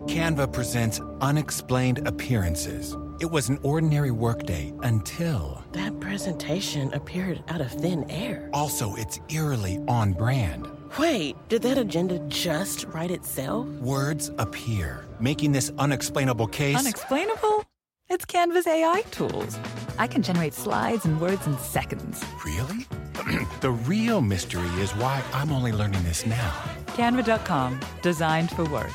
Canva presents Unexplained Appearances. It was an ordinary workday until... That presentation appeared out of thin air. Also, it's eerily on brand. Wait, did that agenda just write itself? Words appear, making this unexplainable case... Unexplainable? It's Canva's AI tools. I can generate slides and words in seconds. Really? The real mystery is why I'm only learning this now. Canva.com, designed for work.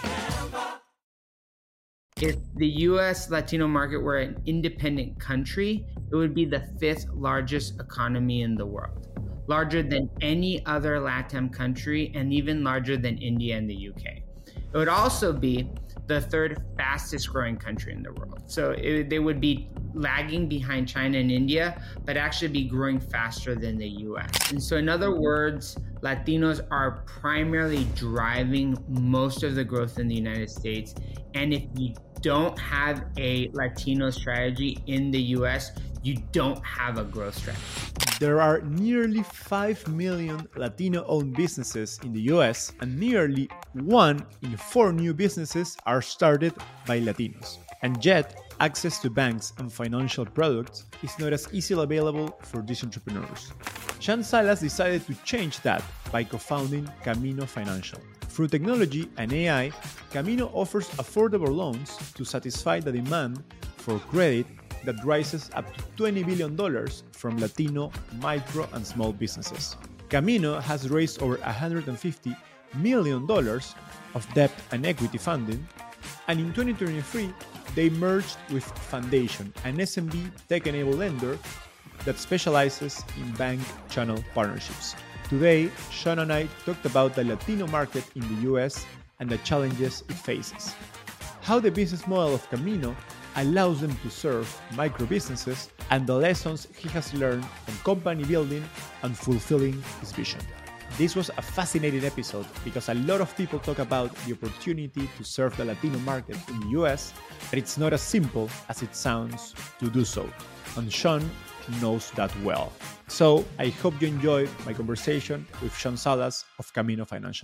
If the US Latino market were an independent country, it would be the fifth largest economy in the world, larger than any other LATAM country and even larger than India and the UK. It would also be the third fastest growing country in the world. So they would be lagging behind China and India, but actually be growing faster than the US. And so in other words, Latinos are primarily driving most of the growth in the United States. And if you don't have a Latino strategy in the US, you don't have a growth strategy. There are nearly 5 million Latino-owned businesses in the US, and nearly 1 in 4 new businesses are started by Latinos. And yet, access to banks and financial products is not as easily available for these entrepreneurs. Sean Salas decided to change that by co-founding Camino Financial. Through technology and AI, Camino offers affordable loans to satisfy the demand for credit that rises up to $20 billion from Latino micro and small businesses. Camino has raised over $150 million of debt and equity funding, and in 2023, they merged with Foundation, an SMB tech-enabled lender that specializes in bank channel partnerships. Today, Sean and I talked about the Latino market in the US and the challenges it faces, how the business model of Camino allows them to serve micro businesses, and the lessons he has learned on company building and fulfilling his vision. This was a fascinating episode because a lot of people talk about the opportunity to serve the Latino market in the US, but it's not as simple as it sounds to do so. And Sean knows that well. So I hope you enjoyed my conversation with Sean Salas of Camino Financial.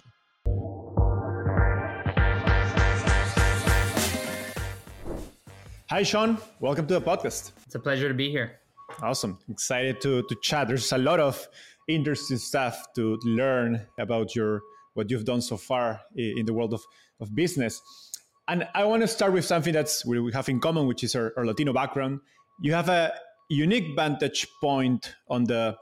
Hi, Sean. Welcome to the podcast. It's a pleasure to be here. Awesome. Excited to chat. There's a lot of interesting stuff to learn about what you've done so far in the world of business. And I want to start with something that's we have in common, which is our Latino background. You have a unique vantage point on the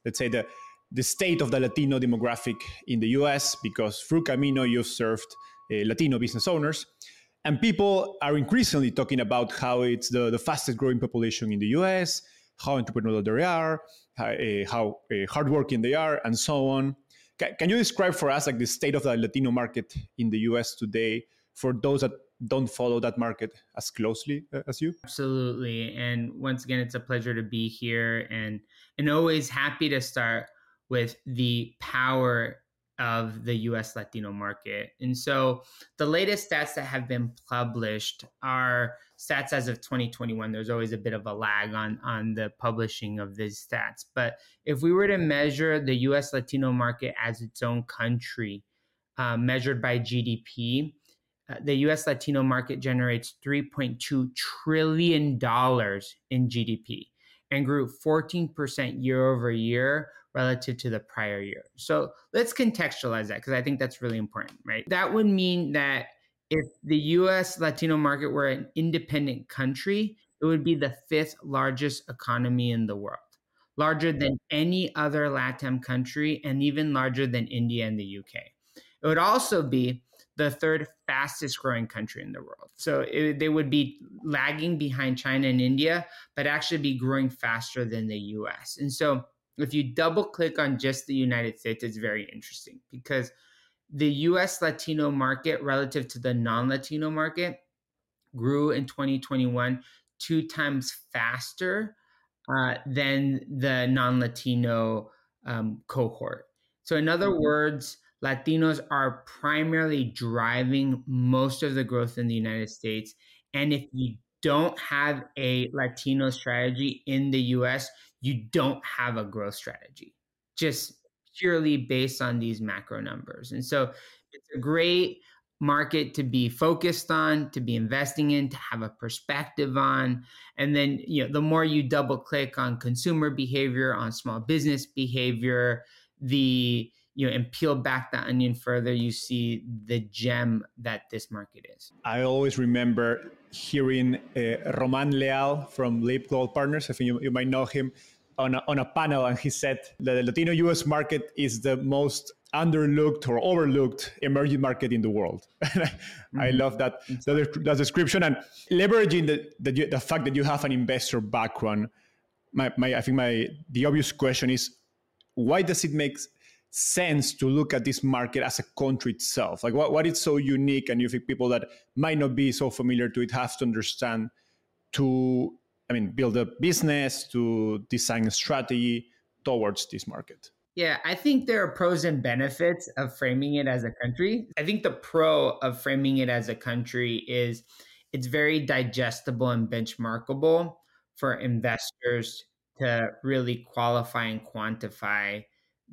state of the Latino demographic in the US, because through Camino, you've served Latino business owners. And people are increasingly talking about how it's the fastest growing population in the US, how entrepreneurial they are, how hardworking they are, and so on. Can you describe for us the state of the Latino market in the US today for those that don't follow that market as closely as you? Absolutely. And once again, it's a pleasure to be here and always happy to start with the power of the US Latino market. And so the latest stats that have been published are stats as of 2021. There's always a bit of a lag on the publishing of these stats. But if we were to measure the US Latino market as its own country, measured by GDP, the US Latino market generates $3.2 trillion in GDP and grew 14% year over year relative to the prior year. So let's contextualize that, because I think that's really important, right? That would mean that if the US Latino market were an independent country, it would be the fifth largest economy in the world, larger than any other LATAM country and even larger than India and the UK. It would also be the third fastest growing country in the world. So they would be lagging behind China and India, but actually be growing faster than the US. And so if you double click on just the United States, it's very interesting because the US Latino market relative to the non-Latino market grew in 2021 2 times faster than the non-Latino cohort. So in other words, Latinos are primarily driving most of the growth in the United States. And if you don't have a Latino strategy in the US, you don't have a growth strategy, just purely based on these macro numbers. And so it's a great market to be focused on, to be investing in, to have a perspective on. And then, the more you double click on consumer behavior, on small business behavior, and peel back the onion further, you see the gem that this market is. I always remember hearing Roman Leal from Leap Global Partners. I think you might know him on a panel, and he said that the Latino US market is the most underlooked or overlooked emerging market in the world. I love that description, and leveraging the fact that you have an investor background. I think the obvious question is, why does it make sense to look at this market as a country itself? Like what is so unique, and you think people that might not be so familiar to it have to understand to, build a business, to design a strategy towards this market? Yeah, I think there are pros and benefits of framing it as a country. I think the pro of framing it as a country is it's very digestible and benchmarkable for investors to really qualify and quantify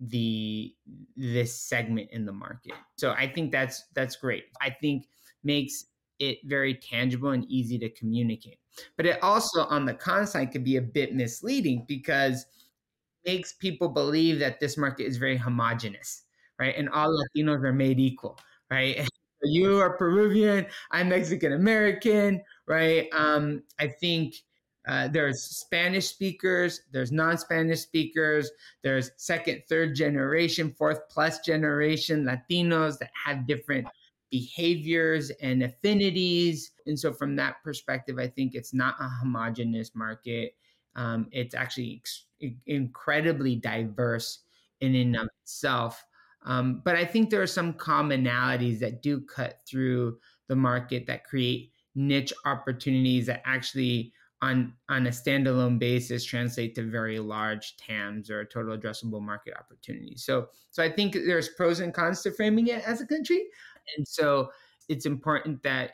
this segment in the market. So I think that's great. I think makes it very tangible and easy to communicate. But it also, on the con side, could be a bit misleading because makes people believe that this market is very homogenous, right? And all Latinos are made equal, right? You are Peruvian, I'm Mexican American, right? I think there's Spanish speakers, there's non-Spanish speakers, there's second, third generation, fourth plus generation Latinos that have different behaviors and affinities. And so from that perspective, I think it's not a homogenous market. It's actually incredibly diverse in and of itself. But I think there are some commonalities that do cut through the market that create niche opportunities that actually on a standalone basis translate to very large TAMs, or total addressable market opportunities. So I think there's pros and cons to framing it as a country. And so it's important that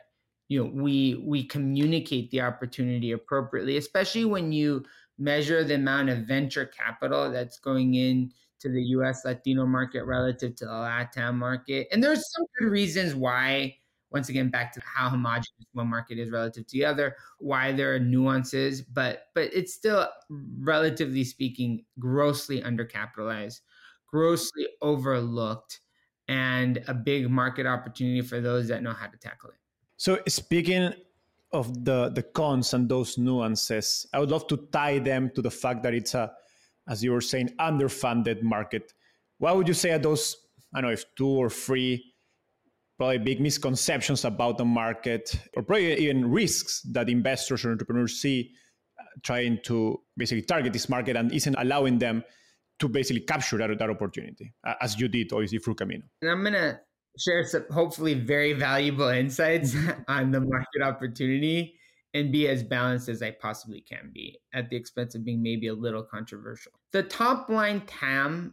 we communicate the opportunity appropriately, especially when you measure the amount of venture capital that's going into the US Latino market relative to the LATAM market. And there's some good reasons why, once again, back to how homogenous one market is relative to the other, why there are nuances, but it's still, relatively speaking, grossly undercapitalized, grossly overlooked, and a big market opportunity for those that know how to tackle it. So speaking of the cons and those nuances, I would love to tie them to the fact that it's as you were saying, underfunded market. What would you say are those, I don't know, if 2 or 3 probably big misconceptions about the market, or probably even risks that investors or entrepreneurs see trying to basically target this market and isn't allowing them to basically capture that opportunity, as you did, obviously, through Camino? And I'm going to share some hopefully very valuable insights on the market opportunity and be as balanced as I possibly can be, at the expense of being maybe a little controversial. The top line TAM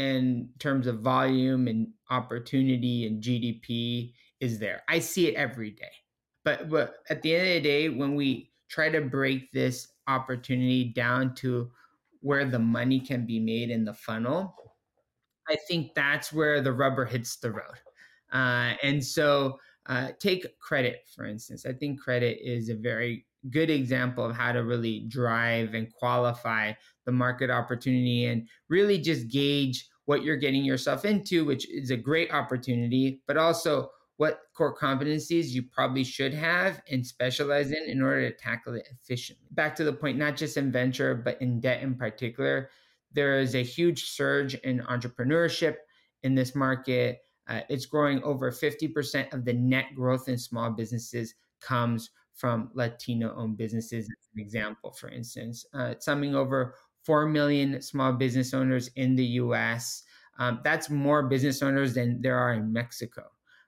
in terms of volume and opportunity and GDP is there. I see it every day. But at the end of the day, when we try to break this opportunity down to where the money can be made in the funnel, I think that's where the rubber hits the road. And so take credit, for instance. I think credit is a very good example of how to really drive and qualify the market opportunity and really just gauge what you're getting yourself into, which is a great opportunity, but also what core competencies you probably should have and specialize in order to tackle it efficiently. Back to the point, not just in venture, but in debt in particular, there is a huge surge in entrepreneurship in this market. It's growing. Over 50% of the net growth in small businesses comes from Latino-owned businesses, as an example, for instance. Summing over 4 million small business owners in the US. That's more business owners than there are in Mexico.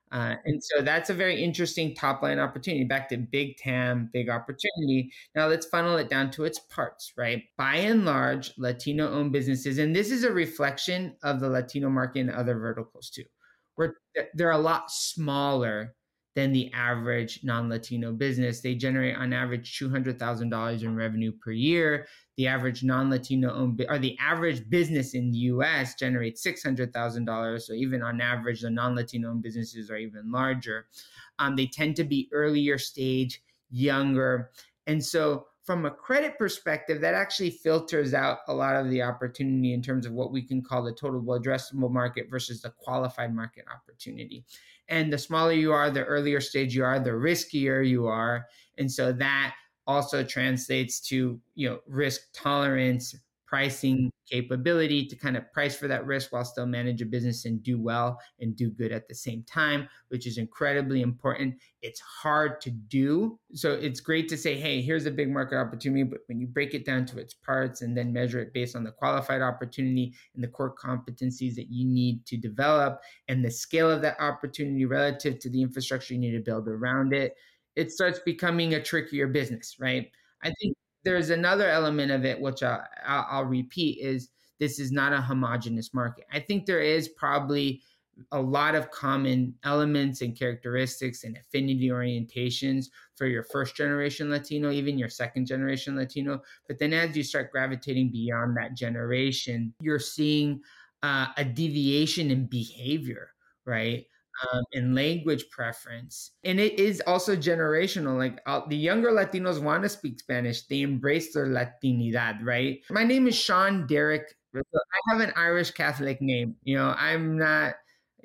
And so that's a very interesting top-line opportunity. Back to big TAM, big opportunity. Now let's funnel it down to its parts, right? By and large, Latino-owned businesses, and this is a reflection of the Latino market and other verticals too, where they're a lot smaller than the average non-Latino business. They generate on average $200,000 in revenue per year. The average non-Latino owned, or the average business in the US generates $600,000. So even on average, the non-Latino owned businesses are even larger. They tend to be earlier stage, younger. And so from a credit perspective, that actually filters out a lot of the opportunity in terms of what we can call the total addressable market versus the qualified market opportunity. And the smaller you are, the earlier stage you are, the riskier you are. And so that also translates to, risk tolerance, pricing capability to kind of price for that risk while still manage a business and do well and do good at the same time, which is incredibly important. It's hard to do. So it's great to say, hey, here's a big market opportunity, but when you break it down to its parts and then measure it based on the qualified opportunity and the core competencies that you need to develop and the scale of that opportunity relative to the infrastructure you need to build around it, it starts becoming a trickier business, right? I think there's another element of it, which I'll repeat, is this is not a homogenous market. I think there is probably a lot of common elements and characteristics and affinity orientations for your first generation Latino, even your second generation Latino. But then as you start gravitating beyond that generation, you're seeing a deviation in behavior, right? And language preference. And it is also generational. Like the younger Latinos want to speak Spanish. They embrace their Latinidad, right? My name is Sean Derek. I have an Irish Catholic name. I'm not,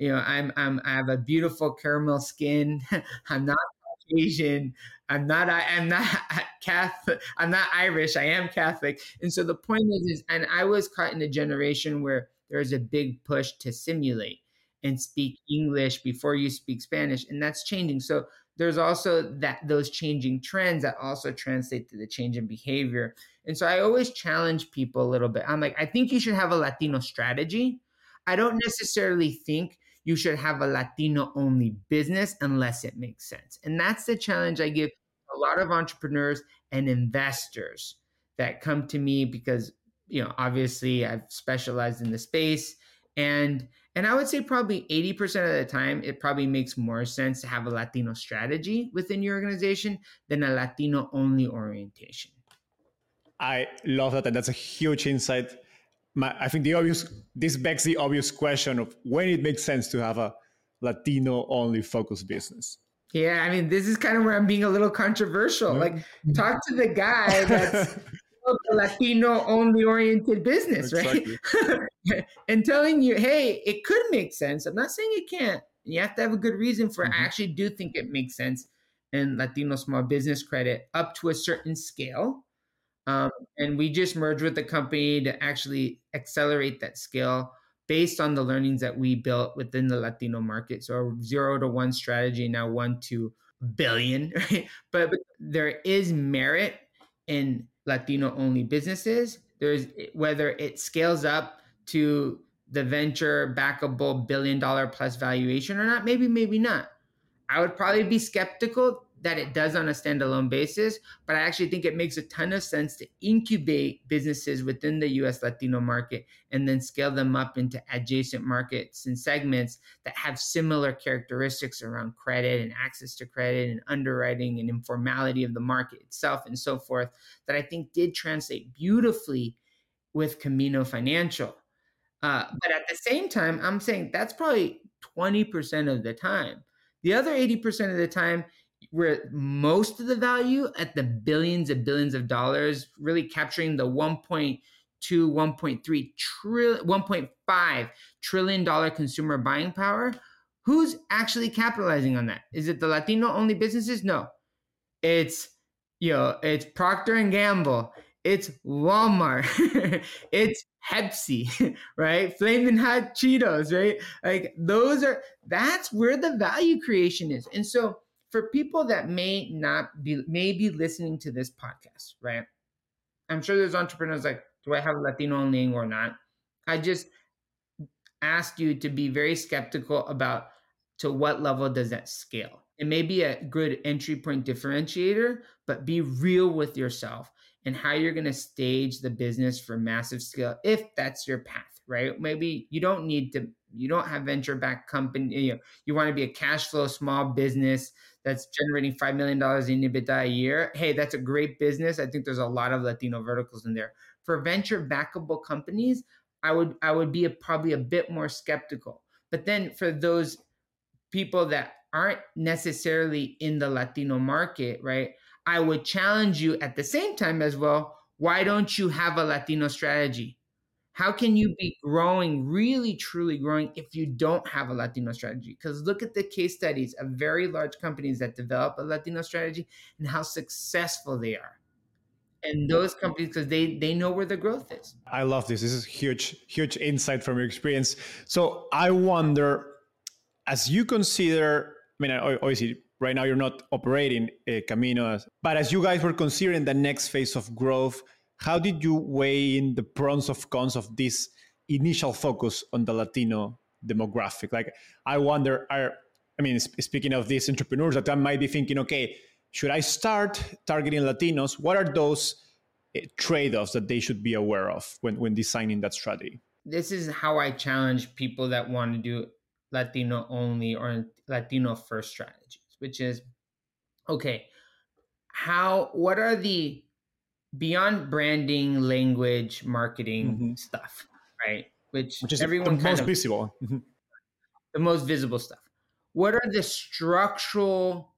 I have a beautiful caramel skin. I'm not Caucasian. I'm not Catholic. I'm not Irish. I am Catholic. And so the point is, and I was caught in a generation where there's a big push to simulate and speak English before you speak Spanish. And that's changing. So there's also those changing trends that also translate to the change in behavior. And so I always challenge people a little bit. I'm like, I think you should have a Latino strategy. I don't necessarily think you should have a Latino only business unless it makes sense. And that's the challenge I give a lot of entrepreneurs and investors that come to me because, obviously I've specialized in the space. And I would say probably 80% of the time, it probably makes more sense to have a Latino strategy within your organization than a Latino only orientation. I love that. And that's a huge insight. I think this begs the obvious question of when it makes sense to have a Latino only focused business. Yeah. I mean, this is kind of where I'm being a little controversial. Like talk to the guy that's a Latino only oriented business, exactly. Right? And telling you, hey, it could make sense. I'm not saying it can't. You have to have a good reason for it. I actually do think it makes sense in Latino small business credit up to a certain scale. And we just merged with the company to actually accelerate that scale based on the learnings that we built within the Latino market. So our 0 to 1 strategy, now 1 to billion, right? But there is merit in Latino only businesses. There's whether it scales up to the venture backable $1 billion plus valuation or not, maybe not. I would probably be skeptical that it does on a standalone basis, but I actually think it makes a ton of sense to incubate businesses within the US Latino market and then scale them up into adjacent markets and segments that have similar characteristics around credit and access to credit and underwriting and informality of the market itself and so forth that I think did translate beautifully with Camino Financial. But at the same time, I'm saying that's probably 20% of the time. The other 80% of the time, where most of the value at the billions of dollars, really capturing the 1.2, 1.3 trillion, $1.5 trillion consumer buying power. Who's actually capitalizing on that? Is it the Latino only businesses? No, it's Procter and Gamble. It's Walmart. It's Pepsi, right? Flamin' Hot Cheetos, right? Like that's where the value creation is. And so for people that may be listening to this podcast, right? I'm sure there's entrepreneurs like, do I have Latino only or not? I just ask you to be very skeptical about to what level does that scale. It may be a good entry point differentiator, but be real with yourself and how you're going to stage the business for massive scale if that's your path, right? Maybe you don't need to, you don't have venture backed company, you want to be a cash flow small business that's generating $5 million in EBITDA a year. Hey, that's a great business. I think there's a lot of Latino verticals in there. For venture backable companies, I would be probably a bit more skeptical. But then for those people that aren't necessarily in the Latino market, right? I would challenge you at the same time as well. Why don't you have a Latino strategy? How can you be growing, really truly growing, if you don't have a Latino strategy? Because look at the case studies of very large companies that develop a Latino strategy and how successful they are. And those companies, because they know where the growth is. I love this. This is huge insight from your experience. So I wonder, as you consider, I mean, obviously, right now you're not operating Camino, but as you guys were considering the next phase of growth, how did you weigh in the pros and cons of this initial focus on the Latino demographic? Like, I wonder, speaking of these entrepreneurs that might be thinking, okay, should I start targeting Latinos? What are those trade-offs that they should be aware of when designing that strategy? This is how I challenge people that want to do Latino only or Latino first strategies, which is, okay, what are the beyond branding, language, marketing stuff, right? Which is everyone the most visible. The most visible stuff. What are the structural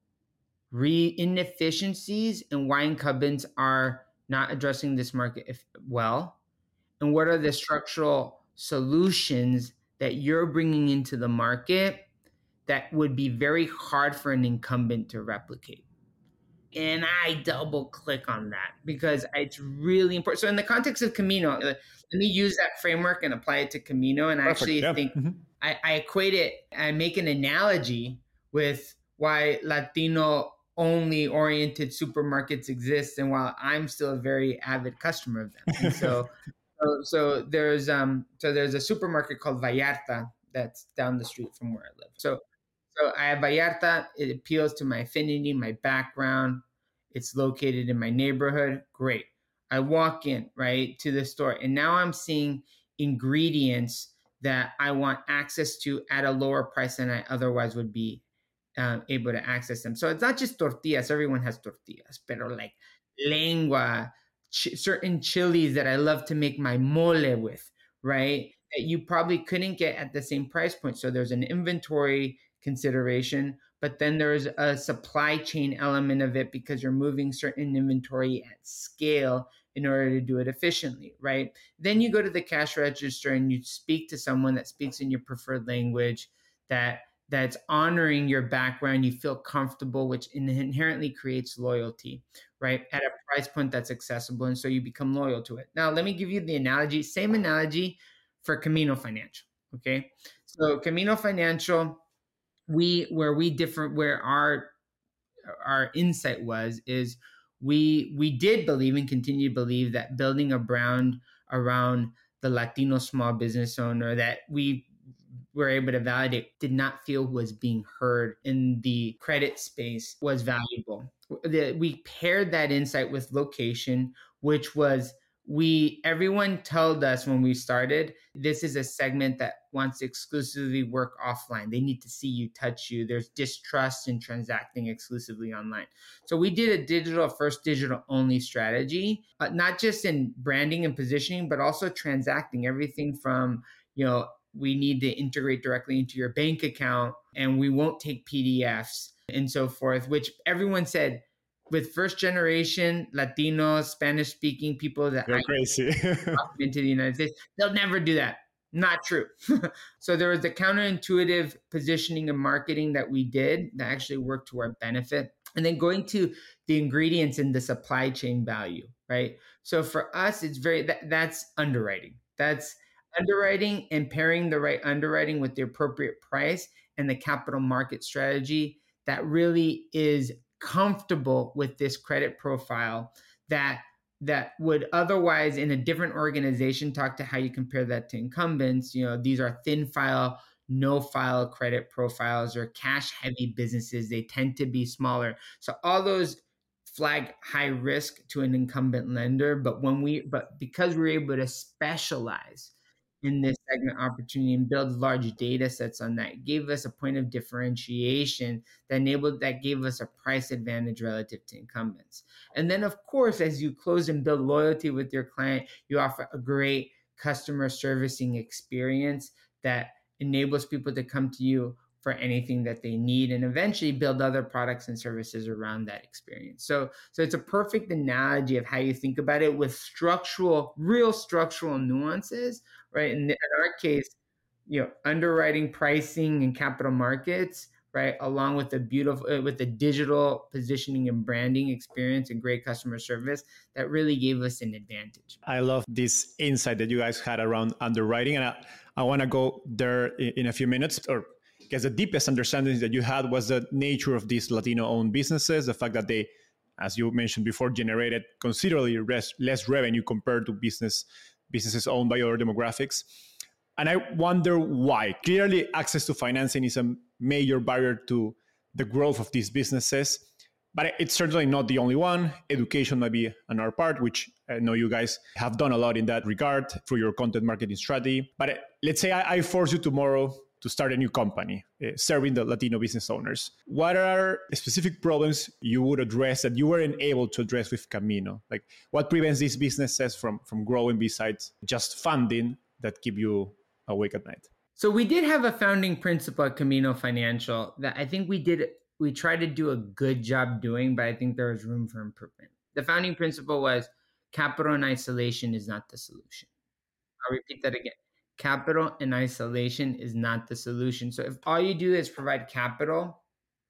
inefficiencies and why incumbents are not addressing this market well? And what are the structural solutions that you're bringing into the market that would be very hard for an incumbent to replicate? And I double click on that because it's really important. So in the context of Camino, let me use that framework and apply it to Camino. And I think I equate it, I make an analogy with why Latino only oriented supermarkets exist and while I'm still a very avid customer of them. And so there's a supermarket called Vallarta that's down the street from where I live. So I have Vallarta. It appeals to my affinity, my background. It's located in my neighborhood. Great. I walk in, right, to the store, and now I'm seeing ingredients that I want access to at a lower price than I otherwise would be able to access them. So it's not just tortillas. Everyone has tortillas, pero like lengua, certain chilies that I love to make my mole with, right? That you probably couldn't get at the same price point. So there's an inventory consideration, but then there's a supply chain element of it because you're moving certain inventory at scale in order to do it efficiently, right? Then you go to the cash register and you speak to someone that speaks in your preferred language, that's honoring your background. You feel comfortable, which inherently creates loyalty, right? At a price point that's accessible. And so you become loyal to it. Now, let me give you the analogy, same analogy for Camino Financial, okay? So Camino Financial, where our insight is we did believe and continue to believe that building a brand around the Latino small business owner that we were able to validate did not feel was being heard in the credit space was valuable. We paired that insight with location, which was everyone told us when we started, this is a segment that wants to exclusively work offline. They need to see you, touch you. There's distrust in transacting exclusively online. So we did a digital first, digital only strategy, not just in branding and positioning, but also transacting everything from, we need to integrate directly into your bank account and we won't take PDFs and so forth, which everyone said, with first generation Latinos, Spanish speaking people that They're crazy into the United States, they'll never do that. Not true. So there was the counterintuitive positioning and marketing that we did that actually worked to our benefit. And then going to the ingredients and the supply chain value, right? So for us, it's that's underwriting. That's underwriting and pairing the right underwriting with the appropriate price and the capital market strategy that really is comfortable with this credit profile that would otherwise in a different organization talk to how you compare that to incumbents. These are thin file, no file credit profiles or cash heavy businesses. They tend to be smaller. So all those flag high risk to an incumbent lender. But because we're able to specialize in this segment opportunity and build large data sets on that. It gave us a point of differentiation that gave us a price advantage relative to incumbents. And then, of course, as you close and build loyalty with your client, you offer a great customer servicing experience that enables people to come to you for anything that they need, and eventually build other products and services around that experience. So it's a perfect analogy of how you think about it, with real structural nuances, right? In our case, underwriting, pricing, and capital markets, right, along with the digital positioning and branding experience and great customer service, that really gave us an advantage. I love this insight that you guys had around underwriting, and I want to go there in a few minutes. Or because the deepest understanding that you had was the nature of these Latino-owned businesses, the fact that they, as you mentioned before, generated considerably less revenue compared to businesses owned by other demographics. And I wonder why. Clearly, access to financing is a major barrier to the growth of these businesses, but it's certainly not the only one. Education might be another part, which I know you guys have done a lot in that regard through your content marketing strategy. But let's say I force you tomorrow to start a new company serving the Latino business owners. What are specific problems you would address that you weren't able to address with Camino? Like, what prevents these businesses from growing besides just funding that keep you awake at night? So we did have a founding principle at Camino Financial that I think we tried to do a good job doing, but I think there was room for improvement. The founding principle was capital in isolation is not the solution. I'll repeat that again. Capital in isolation is not the solution. So if all you do is provide capital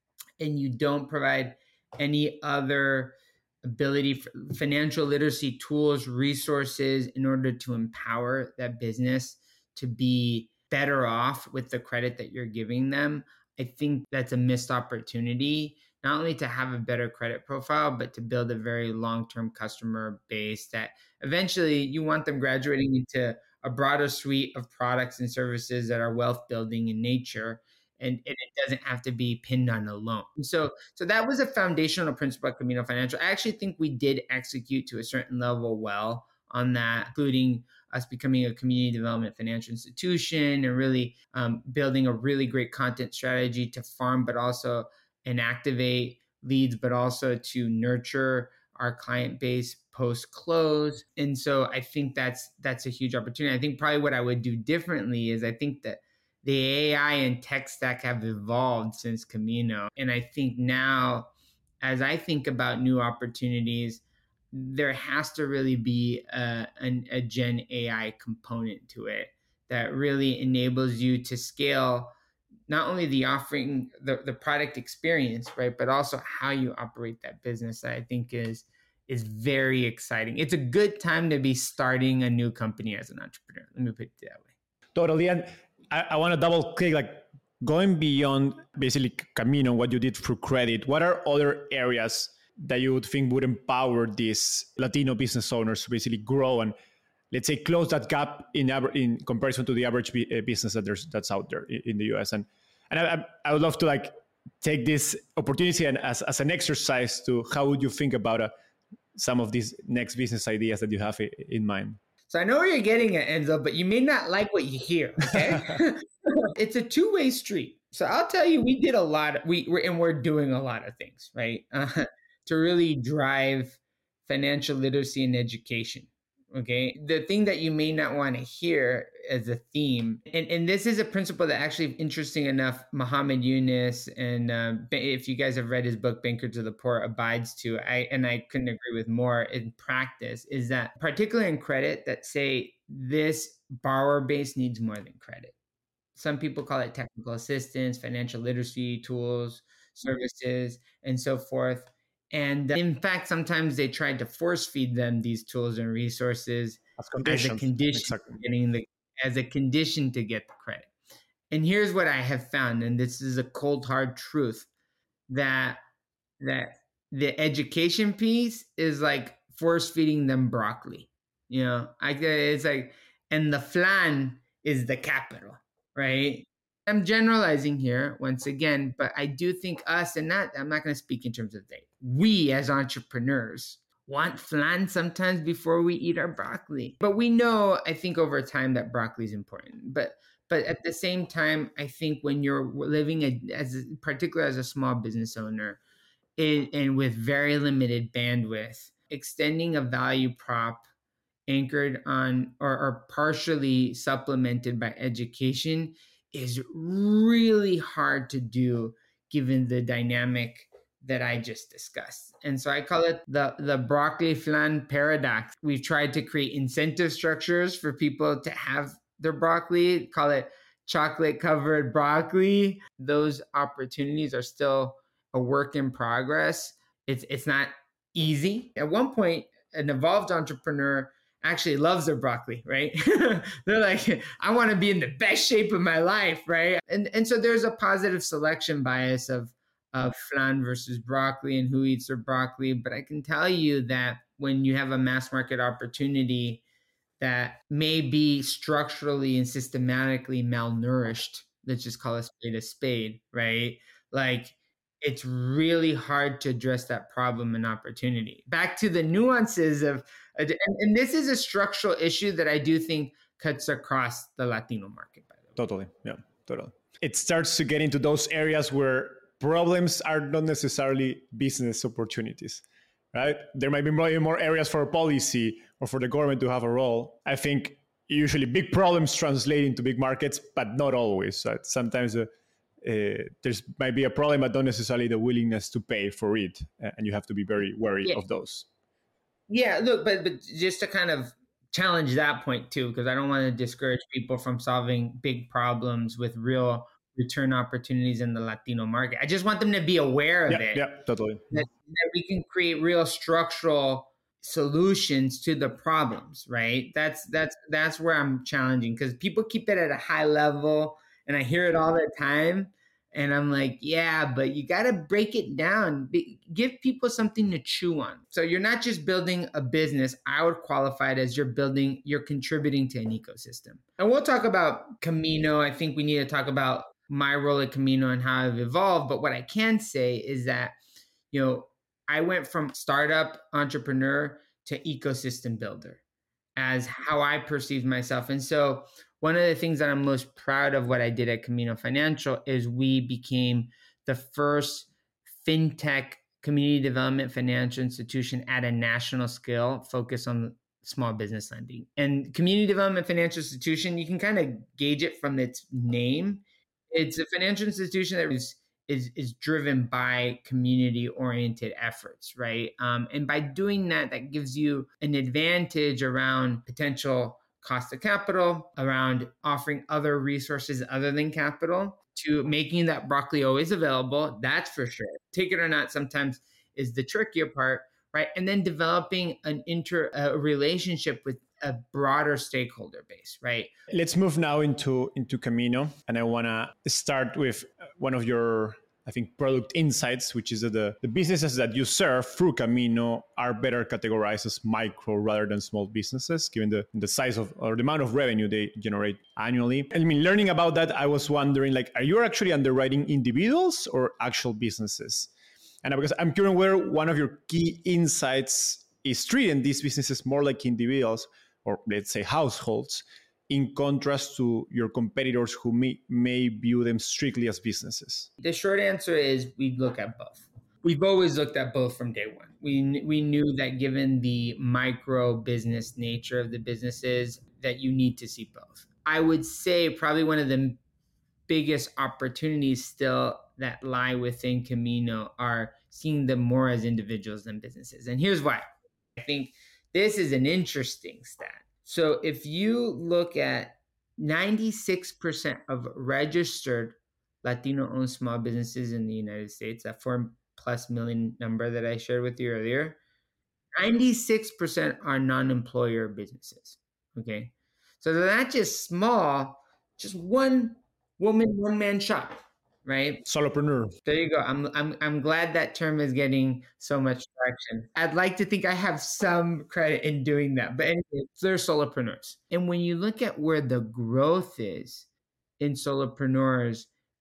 and you don't provide any other ability for financial literacy tools, resources in order to empower that business to be better off with the credit that you're giving them, I think that's a missed opportunity, not only to have a better credit profile, but to build a very long-term customer base that eventually you want them graduating into a broader suite of products and services that are wealth building in nature. And it doesn't have to be pinned on a loan. So that was a foundational principle at Camino Financial. I actually think we did execute to a certain level well on that, including us becoming a community development financial institution and really building a really great content strategy to farm, but also and activate leads, but also to nurture our client base post-close. And so I think that's a huge opportunity. I think probably what I would do differently is I think that the AI and tech stack have evolved since Camino. And I think now, as I think about new opportunities, there has to really be a Gen AI component to it that really enables you to scale not only the offering, the product experience, right, but also how you operate that business. That I think is very exciting. It's a good time to be starting a new company as an entrepreneur. Let me put it that way. Totally. And I want to double click, like going beyond basically Camino, what you did through credit, what are other areas that you would think would empower these Latino business owners to basically grow and, let's say, close that gap in comparison to the average business that's out there in the US? And I would love to like take this opportunity and as an exercise to how would you think about some of these next business ideas that you have in mind? So I know where you're getting at, Enzo, but you may not like what you hear, okay? It's a two-way street. So I'll tell you, we did a lot. We're doing a lot of things, right? To really drive financial literacy and education, okay? The thing that you may not want to hear as a theme, and this is a principle that actually, interesting enough, Muhammad Yunus, and if you guys have read his book, Banker to the Poor, abides to, I couldn't agree with more in practice, is that particularly in credit, that say this borrower base needs more than credit. Some people call it technical assistance, financial literacy tools, services, and so forth. And in fact, sometimes they tried to force feed them these tools and resources as a condition, exactly. As a condition to get the credit. And here's what I have found, and this is a cold, hard truth, that the education piece is like force feeding them broccoli. It's like, and the flan is the capital, right? I'm generalizing here once again, but I do think us, and I'm not going to speak in terms of they, we as entrepreneurs, want flan sometimes before we eat our broccoli. But we know, I think over time that broccoli is important. But at the same time, I think when you're living particularly as a small business owner and with very limited bandwidth, extending a value prop anchored on or partially supplemented by education is really hard to do given the dynamic that I just discussed. And so I call it the broccoli flan paradox. We've tried to create incentive structures for people to have their broccoli, call it chocolate covered broccoli. Those opportunities are still a work in progress. It's not easy. At one point, an evolved entrepreneur actually loves their broccoli, right? They're like, I want to be in the best shape of my life, right? And so there's a positive selection bias of flan versus broccoli and who eats their broccoli. But I can tell you that when you have a mass market opportunity that may be structurally and systematically malnourished, let's just call a spade, right? Like, it's really hard to address that problem and opportunity. Back to the nuances of, and this is a structural issue that I do think cuts across the Latino market, by the way. Totally. Yeah, totally. It starts to get into those areas where problems are not necessarily business opportunities, right? There might be more areas for policy or for the government to have a role. I think usually big problems translate into big markets, but not always. Right? Sometimes there's might be a problem, but not necessarily the willingness to pay for it. And you have to be very wary of those. Yeah, look, but just to kind of challenge that point too, because I don't want to discourage people from solving big problems with real return opportunities in the Latino market. I just want them to be aware of it. Yeah, totally. That we can create real structural solutions to the problems, right? That's where I'm challenging, because people keep it at a high level and I hear it all the time. And I'm like, yeah, but you got to break it down. Give people something to chew on. So you're not just building a business. I would qualify it as you're contributing to an ecosystem. And we'll talk about Camino. I think we need to talk about my role at Camino and how I've evolved. But what I can say is that, I went from startup entrepreneur to ecosystem builder as how I perceive myself. And so one of the things that I'm most proud of what I did at Camino Financial is we became the first fintech community development financial institution at a national scale focused on small business lending. And community development financial institution, you can kind of gauge it from its name. It's a financial institution that is driven by community-oriented efforts, right? And by doing that, that gives you an advantage around potential cost of capital, around offering other resources other than capital, to making that broccoli always available. That's for sure. Take it or not sometimes is the trickier part, right? And then developing a relationship with a broader stakeholder base, right? Let's move now into Camino. And I want to start with one of your, I think, product insights, which is that the businesses that you serve through Camino are better categorized as micro rather than small businesses, given the size of or the amount of revenue they generate annually. I mean, learning about that, I was wondering, are you actually underwriting individuals or actual businesses? And because I'm curious where one of your key insights is treating these businesses more like individuals, or let's say households, in contrast to your competitors who may view them strictly as businesses? The short answer is we look at both. We've always looked at both from day one. We knew that given the micro business nature of the businesses, that you need to see both. I would say probably one of the biggest opportunities still that lie within Camino are seeing them more as individuals than businesses. And here's why. I think this is an interesting stat. So if you look at 96% of registered Latino-owned small businesses in the United States, that 4+ million number that I shared with you earlier, 96% are non-employer businesses, okay? So they're not just small, just one woman, one-man shop, right? Solopreneur. There you go. I'm glad that term is getting so much traction. I'd like to think I have some credit in doing that. But anyway, they're solopreneurs. And when you look at where the growth is in solopreneurs,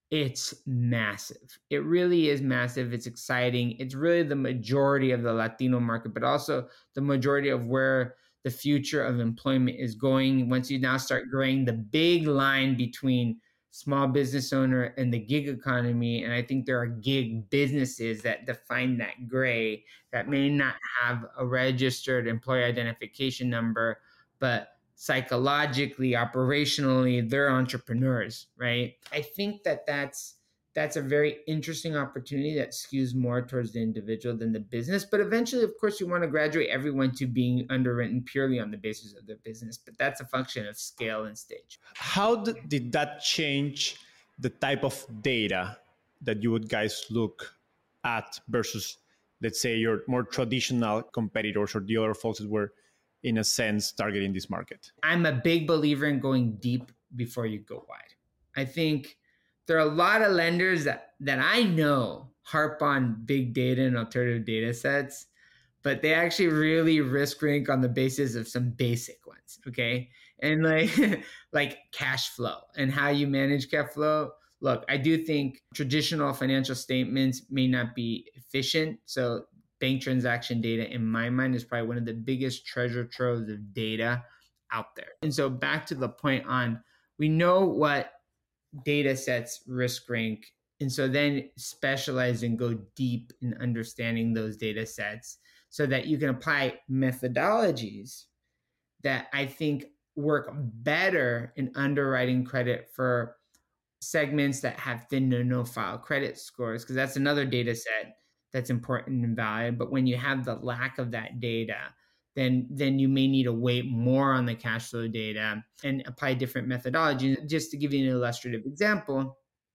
it's massive. It really is massive. It's exciting. It's really the majority of the Latino market, but also the majority of where the future of employment is going. Once you now start growing the big line between small business owner and the gig economy, and I think there are gig businesses that define that gray that may not have a registered employee identification number, but psychologically, operationally, they're entrepreneurs, right? I think that's a very interesting opportunity that skews more towards the individual than the business. But eventually, of course, you want to graduate everyone to being underwritten purely on the basis of their business. But that's a function of scale and stage. How did that change the type of data that you would guys look at versus, let's say, your more traditional competitors or the other folks that were, in a sense, targeting this market? I'm a big believer in going deep before you go wide. I think there are a lot of lenders that I know harp on big data and alternative data sets, but they actually really risk rank on the basis of some basic ones, okay? And like cash flow and how you manage cash flow. Look, I do think traditional financial statements may not be efficient. So bank transaction data, in my mind, is probably one of the biggest treasure troves of data out there. And so back to the point on, we know what data sets risk rank. And so then specialize and go deep in understanding those data sets so that you can apply methodologies that I think work better in underwriting credit for segments that have thin to no file credit scores, because that's another data set that's important and valuable. But when you have the lack of that data, then you may need to weight more on the cash flow data and apply different methodologies. Just to give you an illustrative example,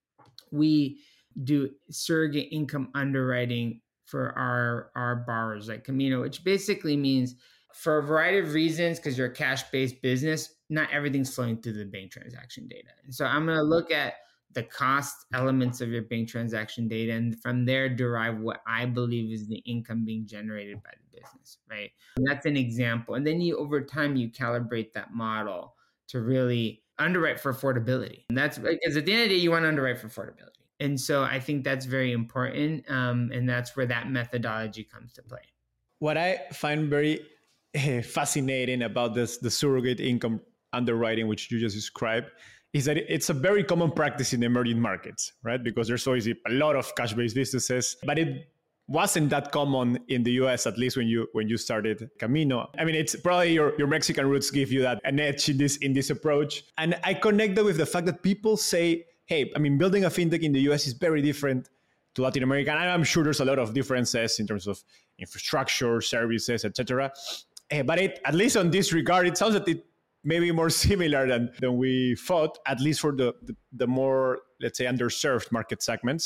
we do surrogate income underwriting for our borrowers like Camino, which basically means for a variety of reasons, because you're a cash-based business, not everything's flowing through the bank transaction data. And so I'm going to look at the cost elements of your bank transaction data, and from there derive what I believe is the income being generated by the business, right? And that's an example. And then over time, you calibrate that model to really underwrite for affordability. And that's because at the end of the day, you want to underwrite for affordability. And so I think that's very important. And that's where that methodology comes to play. What I find very fascinating about the surrogate income underwriting, which you just described, is that it's a very common practice in emerging markets, right? Because there's always a lot of cash-based businesses, but it wasn't that common in the US, at least when you started Camino. I mean, it's probably your Mexican roots give you that an edge in this approach. And I connect that with the fact that people say, hey, I mean, building a fintech in the US is very different to Latin America. And I'm sure there's a lot of differences in terms of infrastructure, services, etc. But at least on this regard, it sounds that it may be more similar than we thought, at least for the more, let's say, underserved market segments.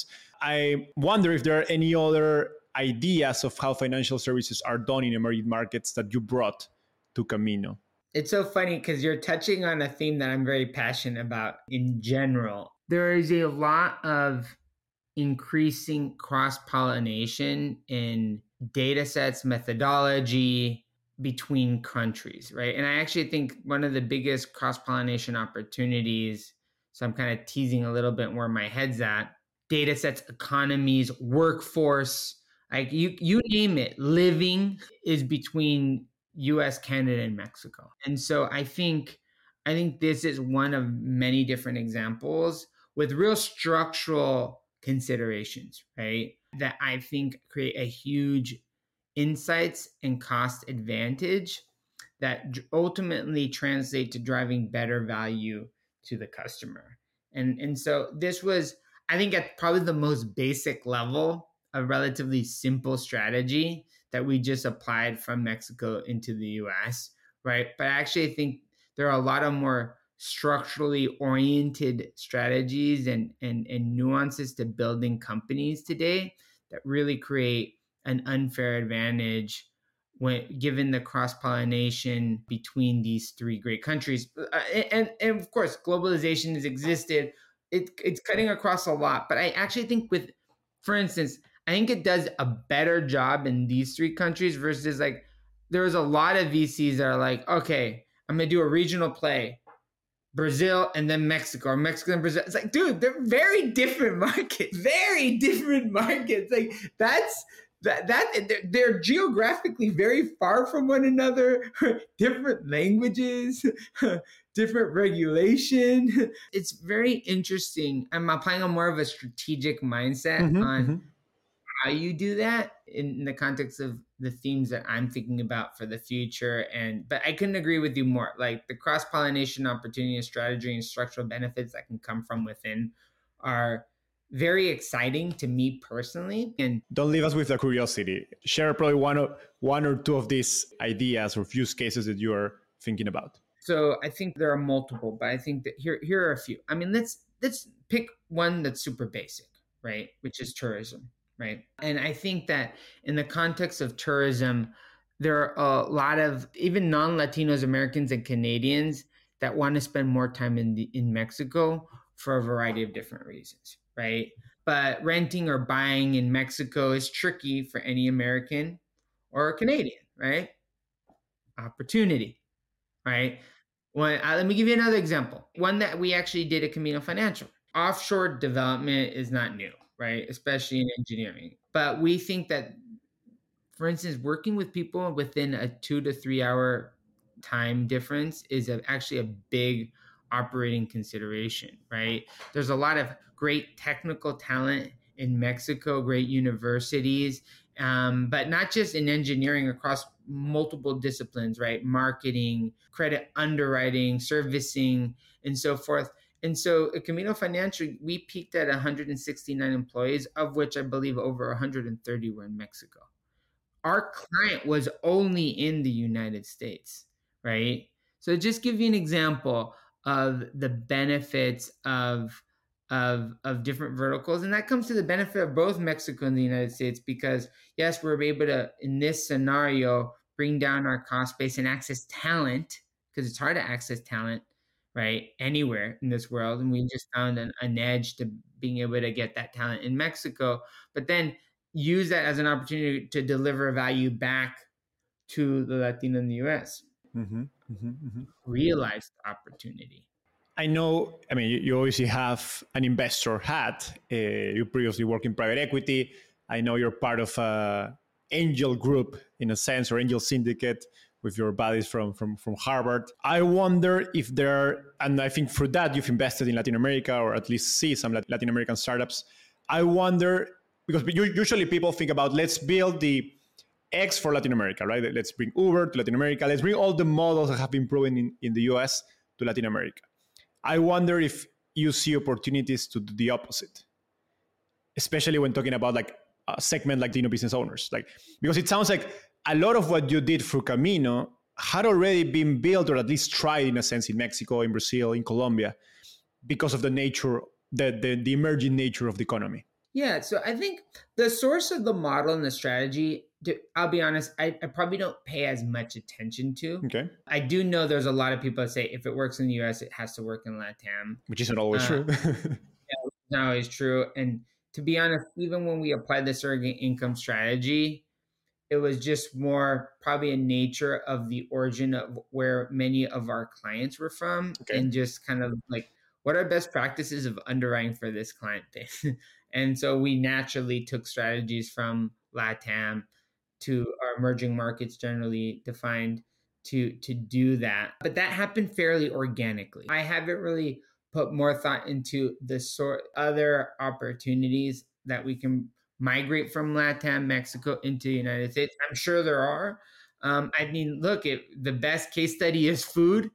I wonder if there are any other ideas of how financial services are done in emerging markets that you brought to Camino. It's so funny because you're touching on a theme that I'm very passionate about in general. There is a lot of increasing cross-pollination in data sets, methodology between countries, right? And I actually think one of the biggest cross-pollination opportunities, so I'm kind of teasing a little bit where my head's at, data sets, economies, workforce, like you name it, living is between US, Canada, and Mexico. And so I think this is one of many different examples with real structural considerations, right? That I think create a huge insights and cost advantage that ultimately translate to driving better value to the customer. And so this was, I think, at probably the most basic level, a relatively simple strategy that we just applied from Mexico into the US, right? But I actually think there are a lot of more structurally oriented strategies and nuances to building companies today that really create an unfair advantage when given the cross-pollination between these three great countries. And of course, globalization has existed. It's cutting across a lot. But I actually think for instance, I think it does a better job in these three countries versus there's a lot of VCs that are like, okay, I'm going to do a regional play, Brazil and then Mexico, or Mexico and Brazil. It's like, dude, they're very different markets, very different markets. Like they're geographically very far from one another, different languages, different regulation. It's very interesting. I'm applying a more of a strategic mindset on how you do that in the context of the themes that I'm thinking about for the future. But I couldn't agree with you more. Like the cross-pollination opportunity and strategy and structural benefits that can come from within are very exciting to me personally. And don't leave us with a curiosity. Share probably one or two of these ideas or use cases that you are thinking about. So I think there are multiple, but I think that here are a few. I mean, let's pick one that's super basic, right? Which is tourism. Right. And I think that in the context of tourism, there are a lot of even non-Latinos, Americans and Canadians that want to spend more time in Mexico for a variety of different reasons. Right. But renting or buying in Mexico is tricky for any American or Canadian. Right. Opportunity. Right. Let me give you another example. One that we actually did at Camino Financial. Offshore development is not new. Right, especially in engineering. But we think that, for instance, working with people within a 2 to 3 hour time difference is actually a big operating consideration, right? There's a lot of great technical talent in Mexico, great universities, but not just in engineering, across multiple disciplines, right? Marketing, credit underwriting, servicing, and so forth. And so at Camino Financial, we peaked at 169 employees, of which I believe over 130 were in Mexico. Our client was only in the United States, right? So just give you an example of the benefits of different verticals. And that comes to the benefit of both Mexico and the United States, because yes, we're able to, in this scenario, bring down our cost base and access talent, because it's hard to access talent, right, anywhere in this world. And we just found an edge to being able to get that talent in Mexico, but then use that as an opportunity to deliver value back to the Latino in the US. Realize the opportunity. I know, I mean, you obviously have an investor hat. You previously worked in private equity. I know you're part of an angel group, in a sense, or angel syndicate, with your buddies from Harvard. I wonder if there are, and I think for that you've invested in Latin America, or at least see some Latin American startups. I wonder, because usually people think about, let's build the X for Latin America, right? Let's bring Uber to Latin America. Let's bring all the models that have been proven in the US to Latin America. I wonder if you see opportunities to do the opposite, especially when talking about like a segment like Latino business owners, like, because it sounds like a lot of what you did for Camino had already been built, or at least tried in a sense, in Mexico, in Brazil, in Colombia, because of the nature, the emerging nature of the economy. Yeah, so I think the source of the model and the strategy, I'll be honest, I probably don't pay as much attention to. Okay. I do know there's a lot of people that say if it works in the US, it has to work in LATAM. Which isn't always true. Yeah, it's not always true. And to be honest, even when we applied the surrogate income strategy, it was just more probably a nature of the origin of where many of our clients were from, and just kind of like, what are best practices of underwriting for this client base? And so we naturally took strategies from LATAM to our emerging markets, generally defined, to do that. But that happened fairly organically. I haven't really put more thought into the other opportunities that we can migrate from LATAM, Mexico into the United States. I'm sure there are. I mean, look, the best case study is food.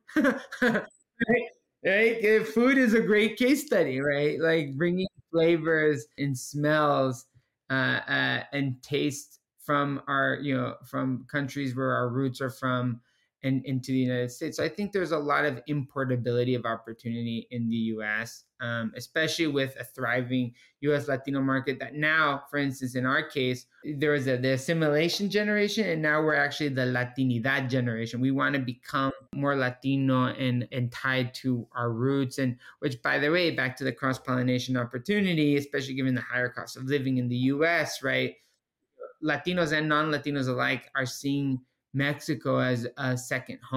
Right? Food is a great case study, right? Like bringing flavors and smells and taste from from countries where our roots are from, and into the United States. So I think there's a lot of importability of opportunity in the US, especially with a thriving US Latino market that now, for instance, in our case, there was the assimilation generation, and now we're actually the Latinidad generation. We want to become more Latino and tied to our roots, and which, by the way, back to the cross-pollination opportunity, especially given the higher cost of living in the US, right? Latinos and non-Latinos alike are seeing Mexico as a second home,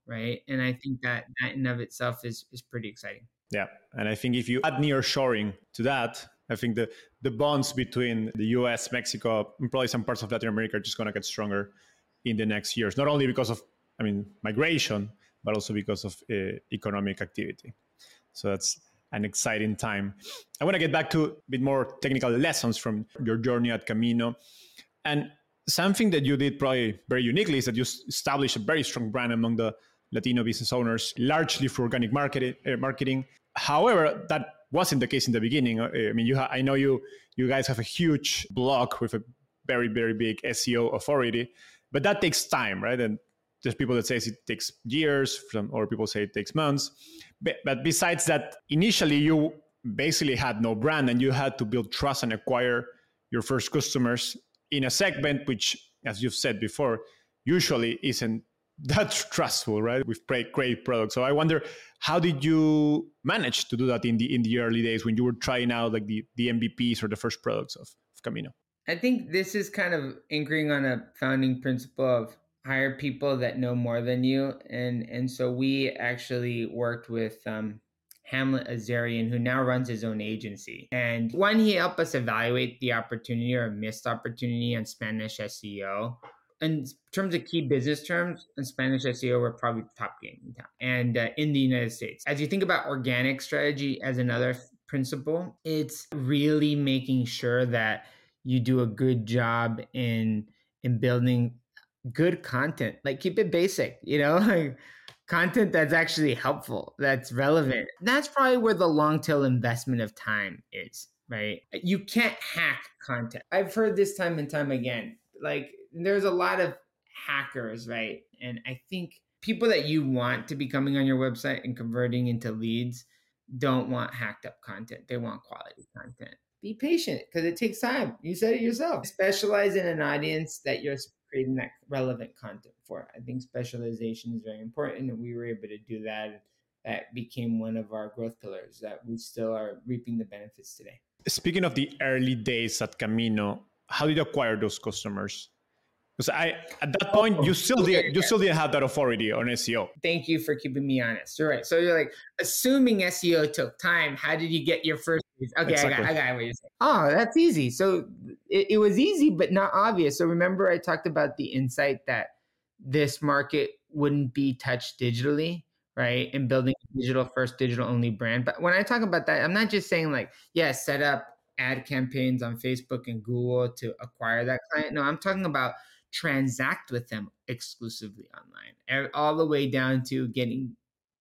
right? And I think that in of itself is pretty exciting. Yeah. And I think if you add nearshoring to that, I think the bonds between the US, Mexico, and probably some parts of Latin America are just going to get stronger in the next years, not only because of, migration, but also because of economic activity. So that's an exciting time. I want to get back to a bit more technical lessons from your journey at Camino. And something that you did probably very uniquely is that you established a very strong brand among the Latino business owners, largely through organic marketing. However, that wasn't the case in the beginning. I know you guys have a huge blog with a very, very big SEO authority, but that takes time, right? And there's people that say it takes years, or people say it takes months. But besides that, initially you basically had no brand and you had to build trust and acquire your first customers in a segment which, as you've said before, usually isn't that trustful, right? With great products. So I wonder, how did you manage to do that in the early days when you were trying out like the MVPs or the first products of Camino? I think this is kind of anchoring on a founding principle of hire people that know more than you. And so we actually worked with Hamlet Azarian, who now runs his own agency. And one, he helped us evaluate the opportunity or missed opportunity on Spanish SEO. In terms of key business terms, in Spanish SEO, we're probably top game in town. And in the United States, as you think about organic strategy as another principle, it's really making sure that you do a good job in building good content. Like, keep it basic, like content that's actually helpful, that's relevant. That's probably where the long tail investment of time is, right? You can't hack content. I've heard this time and time again. Like, there's a lot of hackers, right? And I think people that you want to be coming on your website and converting into leads don't want hacked up content. They want quality content. Be patient, because it takes time. You said it yourself. Specialize in an audience that you're creating that relevant content for. I think specialization is very important, and we were able to do that. That became one of our growth pillars that we still are reaping the benefits today. Speaking of the early days at Camino, how did you acquire those customers? Because at that point, you still didn't have that authority on SEO. Thank you for keeping me honest. You're right. So you're like, assuming SEO took time, how did you get your first? Okay, exactly. I got what you're saying. Oh, that's easy. So it was easy, but not obvious. So remember, I talked about the insight that this market wouldn't be touched digitally, right? And building a digital first, digital only brand. But when I talk about that, I'm not just saying like, set up ad campaigns on Facebook and Google to acquire that client. No, I'm talking about transact with them exclusively online, all the way down to getting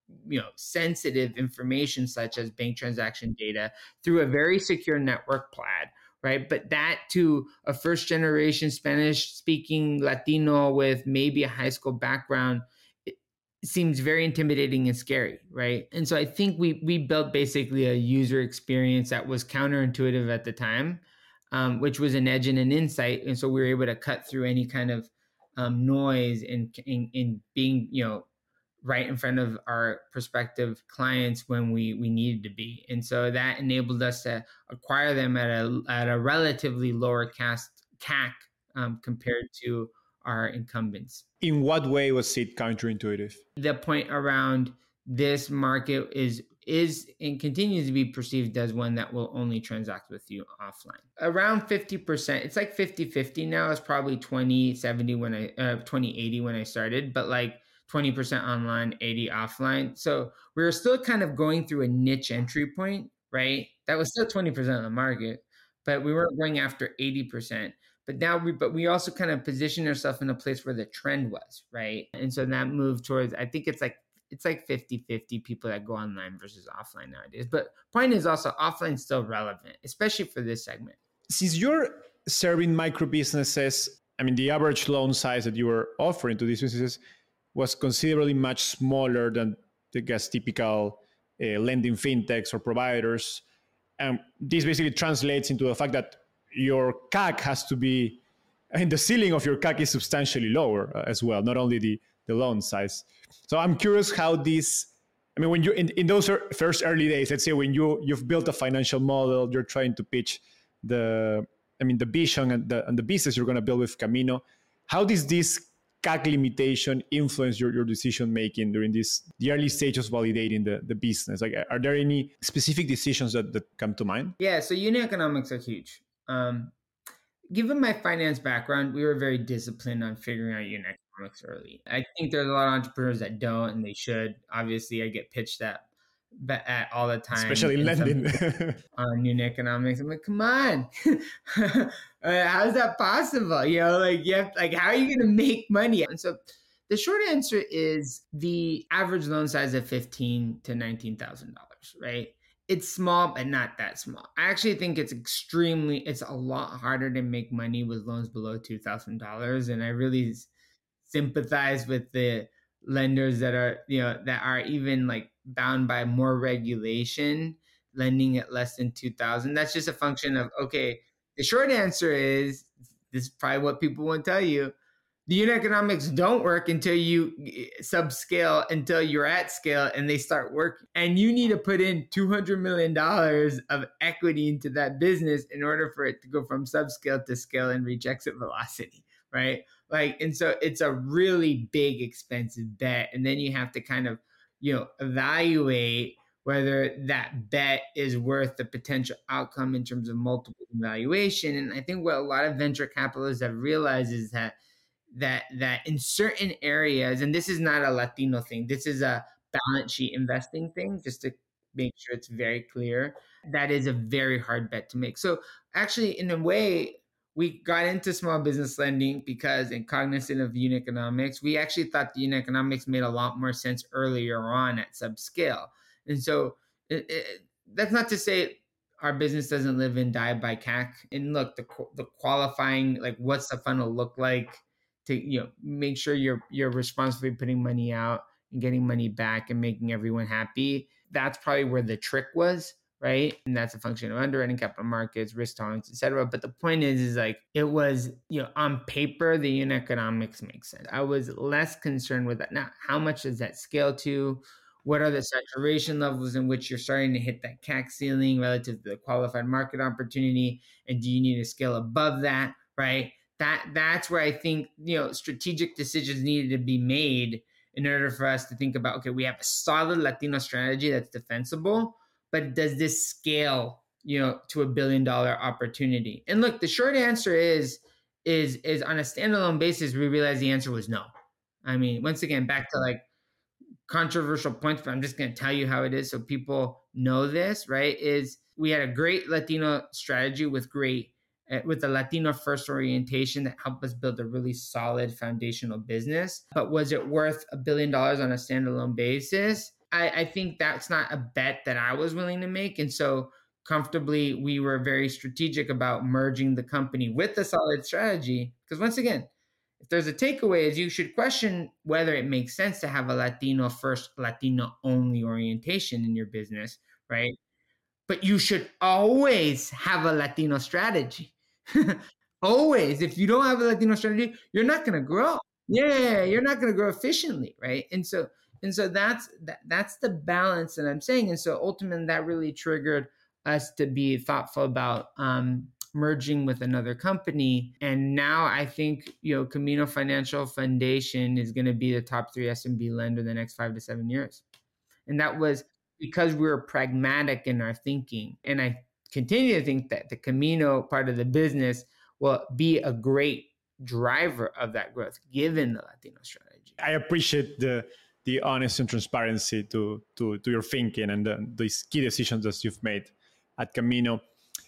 sensitive information such as bank transaction data through a very secure network plaid, right? But that to a first generation Spanish speaking Latino with maybe a high school background, it seems very intimidating and scary, right? And so I think we built basically a user experience that was counterintuitive at the time, which was an edge and an insight. And so we were able to cut through any kind of noise in being, right in front of our prospective clients when we needed to be. And so that enabled us to acquire them at a relatively lower CAC compared to our incumbents. In what way was it counterintuitive? The point around this market is and continues to be perceived as one that will only transact with you offline. Around 50%, it's like 50-50 now. It's probably 20-80 when I started, but like 20% online, 80 offline. So we were still kind of going through a niche entry point, right? That was still 20% of the market, but we weren't going after 80%. But now we also kind of positioned ourselves in a place where the trend was, right? And so that moved towards, I think it's like 50-50 people that go online versus offline nowadays. But point is also offline is still relevant, especially for this segment. Since you're serving micro businesses, the average loan size that you were offering to these businesses was considerably much smaller than, I guess, typical lending fintechs or providers. And this basically translates into the fact that your CAC has to be, the ceiling of your CAC is substantially lower as well, not only the loan size. So I'm curious how this, when you're in those first early days, let's say when you've built a financial model, you're trying to pitch the vision and the business you're going to build with Camino, how does this CAC limitation influence your decision making during the early stages of validating the business? Like, are there any specific decisions that come to mind? Yeah, so unit economics are huge. Given my finance background, we were very disciplined on figuring out unit economics early. I think there's a lot of entrepreneurs that don't, and they should. Obviously, I get pitched at all the time, especially in lending on unit economics. I'm like, come on, how's that possible? You know, like, how are you going to make money? And so, the short answer is the average loan size of $15,000 to $19,000, right? It's small, but not that small. I actually think it's a lot harder to make money with loans below $2,000. And I really sympathize with the lenders that are even like bound by more regulation, lending at less than 2,000. That's just a function of, okay, the short answer is, this is probably what people won't tell you. The unit economics don't work until you subscale, until you're at scale and they start working. And you need to put in $200 million of equity into that business in order for it to go from subscale to scale and reach exit velocity, right? And so it's a really big, expensive bet. And then you have to kind of, evaluate whether that bet is worth the potential outcome in terms of multiple valuation. And I think what a lot of venture capitalists have realized is that in certain areas, and this is not a Latino thing, this is a balance sheet investing thing, just to make sure it's very clear, that is a very hard bet to make. So actually, in a way, we got into small business lending because, in cognizant of unit economics, we actually thought the unit economics made a lot more sense earlier on at subscale. And so that's not to say our business doesn't live and die by CAC. And look, the qualifying, like, what's the funnel look like to make sure you're responsibly putting money out and getting money back and making everyone happy. That's probably where the trick was, right? And that's a function of underwriting, capital markets, risk tolerance, et cetera. But the point is like, it was, on paper, the unit economics makes sense. I was less concerned with that. Now, how much does that scale to? What are the saturation levels in which you're starting to hit that CAC ceiling relative to the qualified market opportunity? And do you need to scale above that, right? That's where I think, strategic decisions needed to be made in order for us to think about, okay, we have a solid Latino strategy that's defensible, but does this scale, to $1 billion opportunity? And look, the short answer is on a standalone basis, we realized the answer was no. I mean, once again, back to like controversial points, but I'm just going to tell you how it is so people know this, right? Is we had a great Latino strategy with a Latino first orientation that helped us build a really solid foundational business. But was it worth $1 billion on a standalone basis? I think that's not a bet that I was willing to make. And so comfortably, we were very strategic about merging the company with a solid strategy. Because once again, if there's a takeaway, is you should question whether it makes sense to have a Latino first, Latino only orientation in your business, right? But you should always have a Latino strategy. Always. If you don't have a Latino strategy, you're not going to grow. Yeah, you're not going to grow efficiently, right? And so that's the balance that I'm saying. And so ultimately, that really triggered us to be thoughtful about merging with another company. And now I think Camino Financial Foundation is going to be the top 3 SMB lender in the next 5 to 7 years. And that was because we were pragmatic in our thinking. And I continue to think that the Camino part of the business will be a great driver of that growth, given the Latino strategy. I appreciate the honesty and transparency to your thinking and these key decisions that you've made at Camino.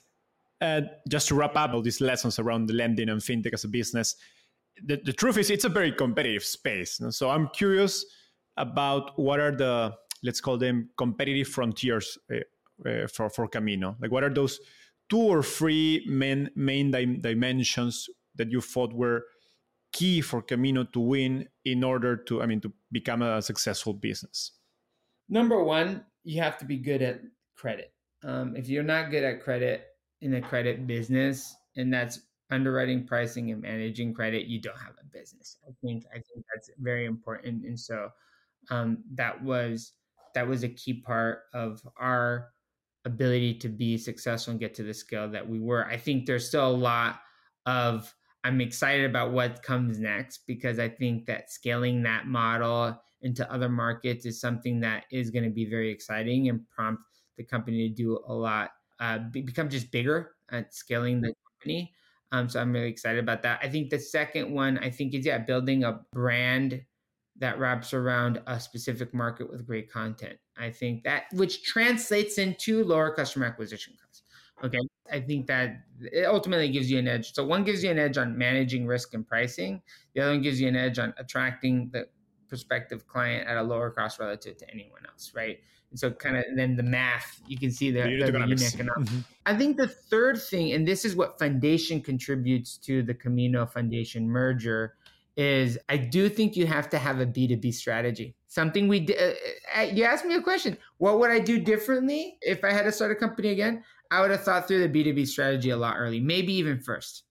Just to wrap up all these lessons around the lending and fintech as a business, the truth is it's a very competitive space. So I'm curious about what are the, let's call them, competitive frontiers for Camino. Like, what are those 2 or 3 main dimensions that you thought were key for Camino to win in order to become a successful business? Number 1, you have to be good at credit. If you're not good at credit in a credit business, and that's underwriting, pricing, and managing credit, you don't have a business. I think that's very important. And so that was a key part of our ability to be successful and get to the scale that we were. I think there's still a lot of I'm excited about what comes next, because I think that scaling that model into other markets is something that is going to be very exciting and prompt the company to do a lot, become just bigger at scaling the company. So I'm really excited about that. I think the second one, I think, is building a brand that wraps around a specific market with great content. I think that, which translates into lower customer acquisition costs. Okay. I think that it ultimately gives you an edge. So one gives you an edge on managing risk and pricing. The other one gives you an edge on attracting the prospective client at a lower cost relative to anyone else, right? And so and then the math, you can see the unit economics. Mm-hmm. I think the third thing, and this is what Foundation contributes to the Camino Foundation merger, is I do think you have to have a B2B strategy. Something we did. You asked me a question. What would I do differently if I had to start a company again? I would have thought through the B2B strategy a lot early, maybe even first.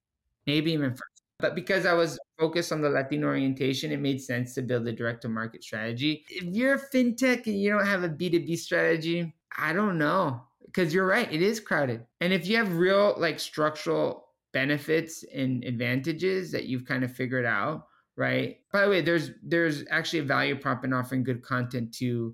But because I was focused on the Latino orientation, it made sense to build a direct-to-market strategy. If you're a fintech and you don't have a B2B strategy, I don't know, because you're right, it is crowded. And if you have real structural benefits and advantages that you've kind of figured out, right? By the way, there's actually a value prop in offering good content to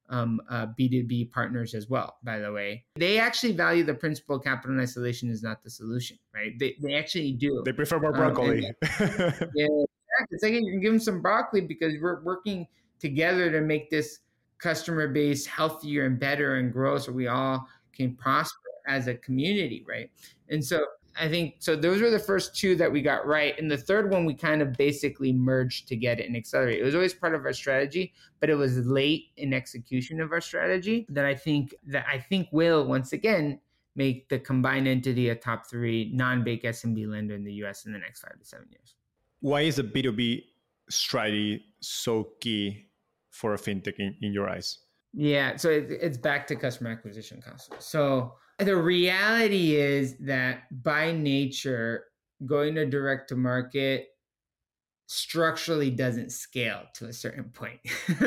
B2B partners as well, by the way. They actually value the principle capital in isolation is not the solution, right? They actually do. They prefer more broccoli. Yeah, it's like you can give them some broccoli because we're working together to make this customer base healthier and better and grow so we all can prosper as a community, right? And so I think, so those were the first two that we got right. And the third one, we kind of basically merged to get it and accelerate. It was always part of our strategy, but it was late in execution of our strategy that I think will, once again, make the combined entity a top 3 non-bank SMB lender in the US in the next 5 to 7 years. Why is the B2B strategy so key for a fintech in your eyes? Yeah, so it's back to customer acquisition costs. So the reality is that by nature, going to direct to market structurally doesn't scale to a certain point.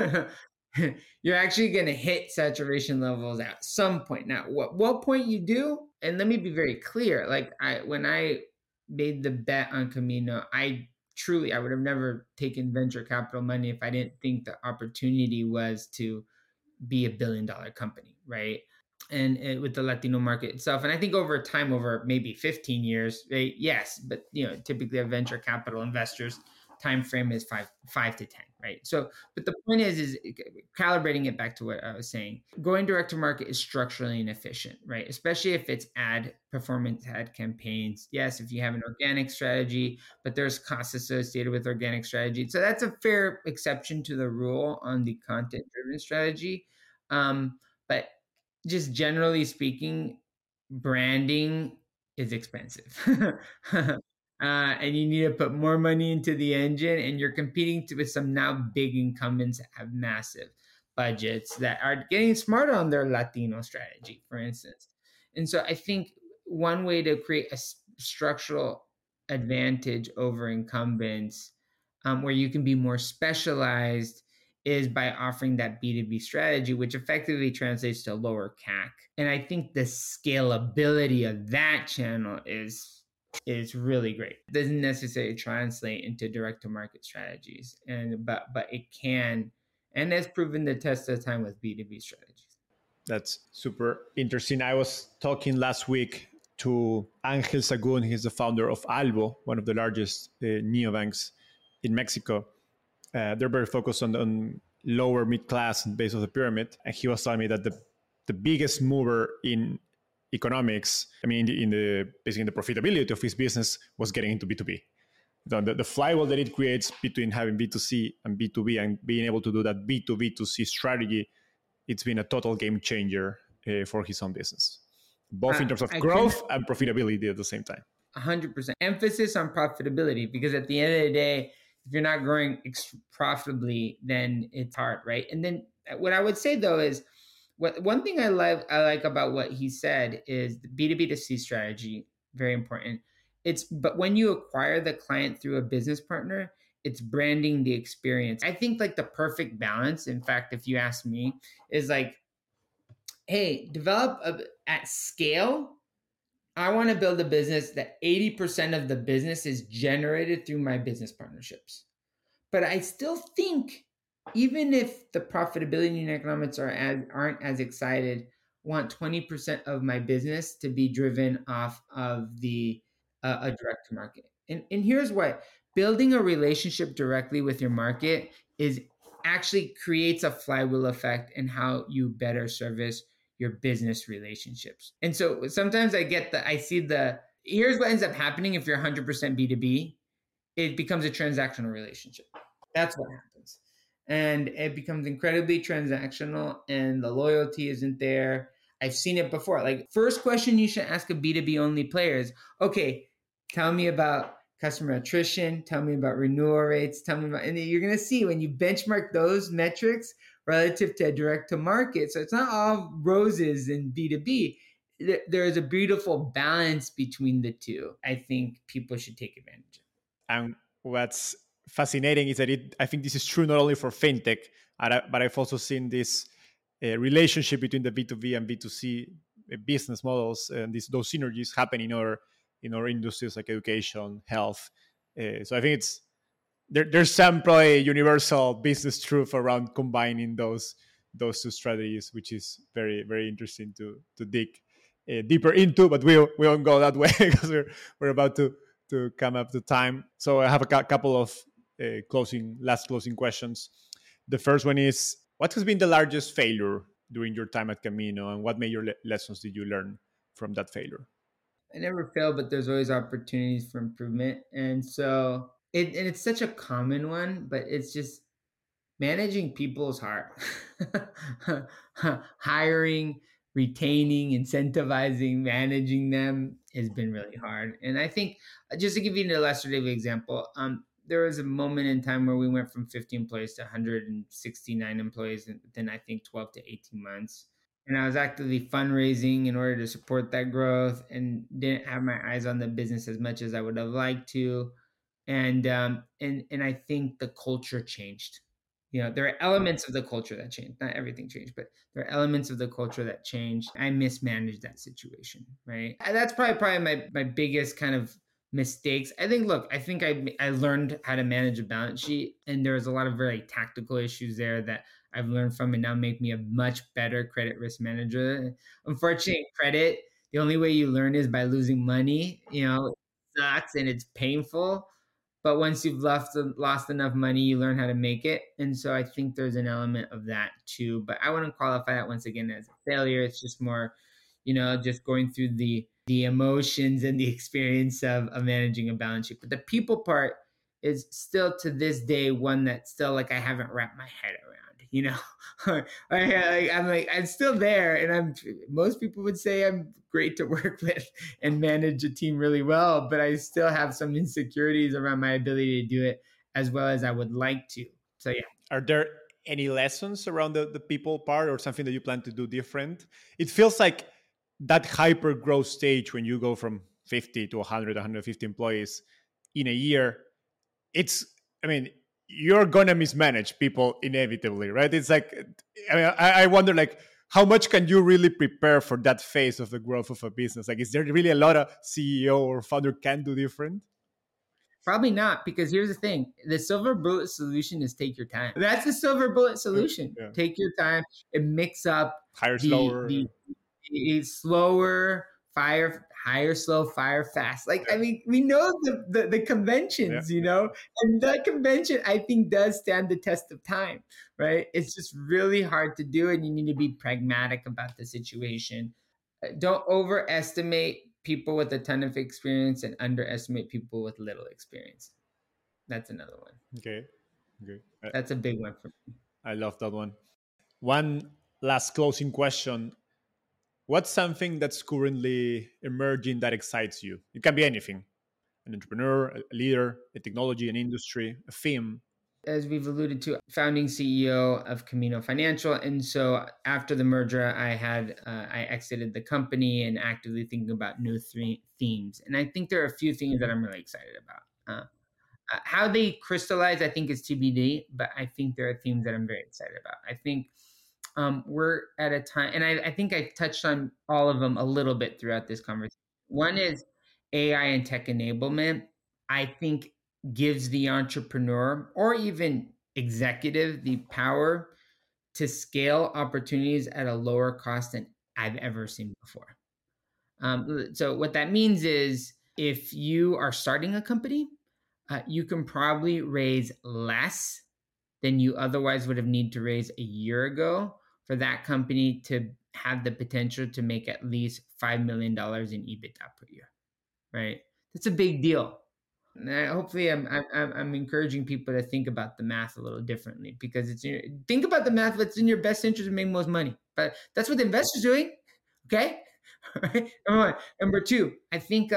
You're actually going to hit saturation levels at some point. Now, what point you do, and let me be very clear, when I made the bet on Camino, I would have never taken venture capital money if I didn't think the opportunity was to be a $1 billion company, right? And with the Latino market itself. And I think over time, over maybe 15 years, right? Yes, but typically a venture capital investors time frame is five to 10, right? So, but the point is calibrating it back to what I was saying. Going direct to market is structurally inefficient, right? Especially if it's performance ad campaigns. Yes, if you have an organic strategy, but there's costs associated with organic strategy. So that's a fair exception to the rule on the content-driven strategy. But just generally speaking, branding is expensive. And you need to put more money into the engine, and you're competing with some now big incumbents that have massive budgets that are getting smarter on their Latino strategy, for instance. And so I think one way to create a structural advantage over incumbents where you can be more specialized is by offering that B2B strategy, which effectively translates to lower CAC. And I think the scalability of that channel is really great. It doesn't necessarily translate into direct-to-market strategies, but it can, and has proven the test of time with B2B strategies. That's super interesting. I was talking last week to Angel Sagun. He's the founder of Albo, one of the largest neobanks in Mexico. They're very focused on lower mid-class and base of the pyramid. And he was telling me that the biggest mover in economics, in the profitability of his business, was getting into B2B. The flywheel that it creates between having B2C and B2B and being able to do that B2B2C strategy, it's been a total game changer for his own business, both in terms of growth and profitability at the same time. 100%. Emphasis on profitability, because at the end of the day, if you're not growing profitably, then it's hard, right? And then what I would say, though, is one thing I like about what he said is the B2B2C strategy, very important. But when you acquire the client through a business partner, it's branding the experience. I think the perfect balance, in fact, if you ask me, is hey, develop at scale I want to build a business that 80% of the business is generated through my business partnerships. But I still think, even if the profitability and economics aren't as excited, I want 20% of my business to be driven off of the a direct to market. And here's why. Building a relationship directly with your market is actually creates a flywheel effect in how you better service your business relationships. And so sometimes I see here's what ends up happening if you're 100% B2B, it becomes a transactional relationship. That's what happens. And it becomes incredibly transactional and the loyalty isn't there. I've seen it before. Like, first question you should ask a B2B only player is, okay, tell me about customer attrition, tell me about renewal rates, and you're going to see when you benchmark those metrics relative to direct to market. So it's not all roses in B2B. There is a beautiful balance between the two. I think people should take advantage of. And what's fascinating is that I think this is true not only for fintech, but I've also seen this relationship between the B2B and B2C business models, and those synergies happen in our industries like education, health. So I think there's some probably universal business truth around combining those two strategies, which is very, very interesting to dig deeper into. But we won't go that way because we're about to come up to time. So I have a couple of last closing questions. The first one is, what has been the largest failure during your time at Camino, and what major lessons did you learn from that failure? I never fail, but there's always opportunities for improvement. And so it's such a common one, but it's just managing people is hard. Hiring, retaining, incentivizing, managing them has been really hard. And I think, just to give you an illustrative example, there was a moment in time where we went from 50 employees to 169 employees within, I think, 12 to 18 months. And I was actively fundraising in order to support that growth and didn't have my eyes on the business as much as I would have liked to. And I think the culture changed. There are elements of the culture that changed. Not everything changed, but there are elements of the culture that changed. I mismanaged that situation, right? And that's probably my biggest kind of mistakes. I think I learned how to manage a balance sheet, and there was a lot of very tactical issues there that I've learned from, and now make me a much better credit risk manager. Unfortunately, credit, the only way you learn is by losing money. It sucks and it's painful. But once you've lost enough money, you learn how to make it. And so I think there's an element of that too. But I wouldn't qualify that once again as a failure. It's just more, just going through the emotions and the experience of managing a balance sheet. But the people part is still to this day one that still like I haven't wrapped my head around. I'm still there, and most people would say I'm great to work with and manage a team really well, but I still have some insecurities around my ability to do it as well as I would like to. So yeah. Are there any lessons around the people part, or something that you plan to do different? It feels like that hyper growth stage when you go from 50 to 100, 150 employees in a year, you're going to mismanage people inevitably, right? It's like, I wonder, like, how much can you really prepare for that phase of the growth of a business? Like, is there really a lot of CEO or founder can do different? Probably not, because here's the thing. The silver bullet solution is take your time. That's the silver bullet solution. Yeah. Take your time and mix up. Hire slower. Slower, hire slow, fire fast. We know the conventions, and that convention, I think, does stand the test of time, right? It's just really hard to do, and you need to be pragmatic about the situation. Don't overestimate people with a ton of experience and underestimate people with little experience. That's another one. Okay. That's a big one for me. I love that one. One last closing question. What's something that's currently emerging that excites you? It can be anything. An entrepreneur, a leader, a technology, an industry, a theme. As we've alluded to, founding CEO of Camino Financial. And so after the merger, I exited the company and actively thinking about new themes. And I think there are a few things that I'm really excited about. How they crystallize, I think, is TBD, but I think there are themes that I'm very excited about. I think we're at a time, and I think I touched on all of them a little bit throughout this conversation. One is AI and tech enablement, I think gives the entrepreneur or even executive the power to scale opportunities at a lower cost than I've ever seen before. So what that means is if you are starting a company, you can probably raise less than you otherwise would have needed to raise a year ago for that company to have the potential to make at least $5 million in EBITDA per year, right? That's a big deal. And hopefully I'm encouraging people to think about the math a little differently, because think about the math that's in your best interest to make most money. But that's what the investor's doing, okay? Right? Number one. Number two, I think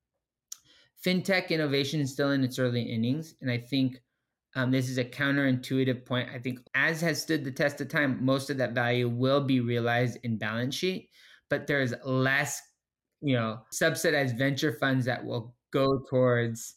fintech innovation is still in its early innings, and I think this is a counterintuitive point. I think as has stood the test of time, most of that value will be realized in balance sheet, but there's less, subsidized venture funds that will go towards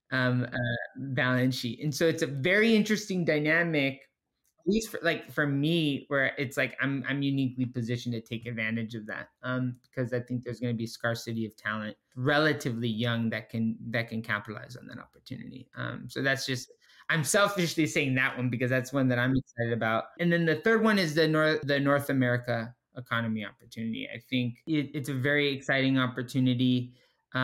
balance sheet. And so it's a very interesting dynamic, at least for me, where it's like I'm uniquely positioned to take advantage of that, because I think there's going to be scarcity of talent, relatively young, that can capitalize on that opportunity. So that's just, I'm selfishly saying that one because that's one that I'm excited about. And then the third one is the North America economy opportunity. I think it's a very exciting opportunity.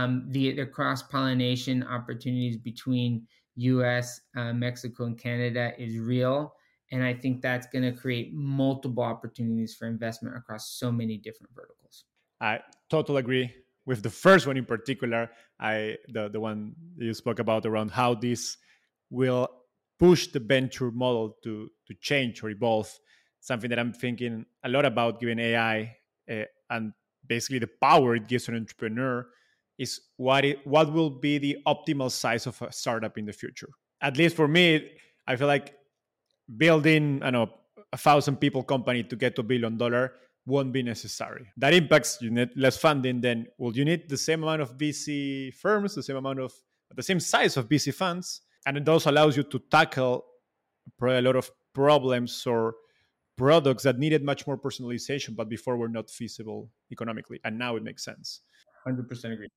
The cross-pollination opportunities between US, Mexico, and Canada is real. And I think that's going to create multiple opportunities for investment across so many different verticals. I totally agree with the first one in particular. The one you spoke about around how this will push the venture model to change or evolve. Something that I'm thinking a lot about, given AI and basically the power it gives an entrepreneur, is what will be the optimal size of a startup in the future. At least for me, I feel like building, 1,000 people company to get to $1 billion won't be necessary. That impacts, you need less funding. Then, you need the same amount of VC firms, the same size of VC funds, and it also allows you to tackle probably a lot of problems or products that needed much more personalization, but before were not feasible economically, and now it makes sense. 100% agree.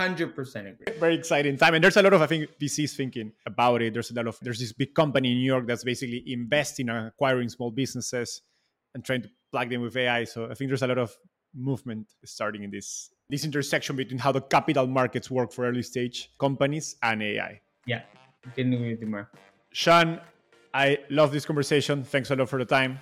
100% agree. Very exciting time. And there's a lot of, I think, VCs thinking about it. There's this big company in New York that's basically investing in acquiring small businesses and trying to plug them with AI. So I think there's a lot of movement starting in this intersection between how the capital markets work for early stage companies and AI. Yeah, couldn't agree with you more. Sean, I love this conversation. Thanks a lot for the time.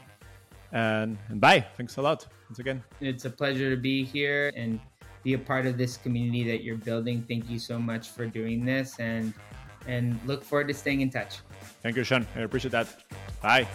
And bye. Thanks a lot once again. It's a pleasure to be here and be a part of this community that you're building. Thank you so much for doing this, and look forward to staying in touch. Thank you, Sean. I appreciate that. Bye.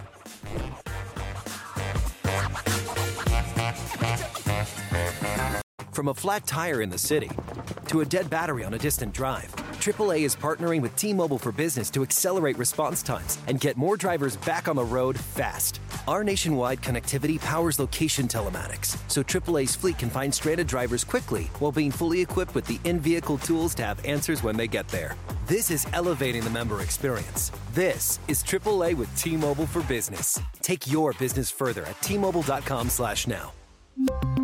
From a flat tire in the city to a dead battery on a distant drive, AAA is partnering with T-Mobile for Business to accelerate response times and get more drivers back on the road fast. Our nationwide connectivity powers location telematics, so AAA's fleet can find stranded drivers quickly while being fully equipped with the in-vehicle tools to have answers when they get there. This is elevating the member experience. This is AAA with T-Mobile for Business. Take your business further at T-Mobile.com/now.